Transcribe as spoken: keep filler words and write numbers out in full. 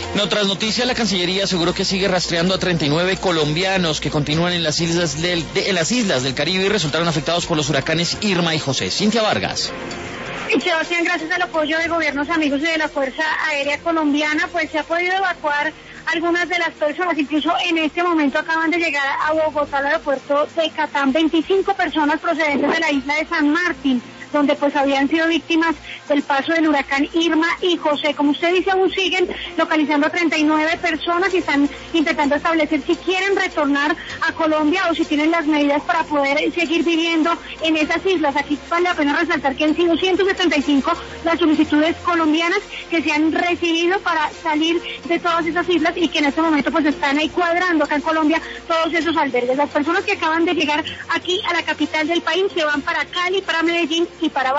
En otras noticias, la Cancillería aseguró que sigue rastreando a treinta y nueve colombianos que continúan en las islas del, de, en las islas del Caribe y resultaron afectados por los huracanes Irma y José. Cintia Vargas. Y Sebastián, gracias al apoyo de gobiernos amigos y de la Fuerza Aérea Colombiana, pues se ha podido evacuar algunas de las personas. Incluso en este momento acaban de llegar a Bogotá, al aeropuerto de Catán, veinticinco personas procedentes de la isla de San Martín, donde pues habían sido víctimas del paso del huracán Irma y José. Como usted dice, aún siguen localizando a treinta y nueve personas y están intentando establecer si quieren retornar a Colombia o si tienen las medidas para poder seguir viviendo en esas islas. Aquí vale la pena resaltar que han sido ciento setenta y cinco las solicitudes colombianas que se han recibido para salir de todas esas islas y que en este momento pues están ahí cuadrando acá en Colombia todos esos albergues. Las personas que acaban de llegar aquí a la capital del país se van para Cali, para Medellín y para